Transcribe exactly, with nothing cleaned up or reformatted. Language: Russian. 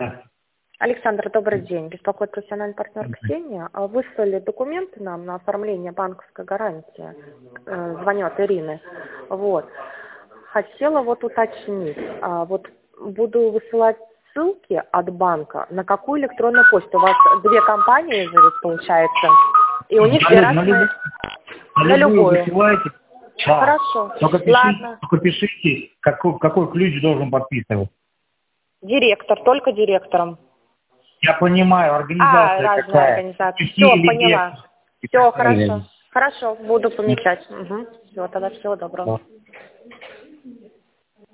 Да. Александр, добрый день. Беспокоит профессиональный партнер Ксения. Выслали документы нам на оформление банковской гарантии. Звоню от Ирины. Вот. Хотела вот уточнить. Вот буду высылать ссылки от банка. На какую электронную почту? У вас две компании же ведь получается. И у них на, разные... на, любую, на, на любую любую. высылайте. Да. Хорошо. Только пишите, Ладно. только пишите, какой, какой ключ должен подписывать. Директор, только директором. Я понимаю, А, организация разные какая. организации. Все, Все, поняла. Все, хорошо. Хорошо, буду помечать. Угу. Все, тогда всего доброго. Да.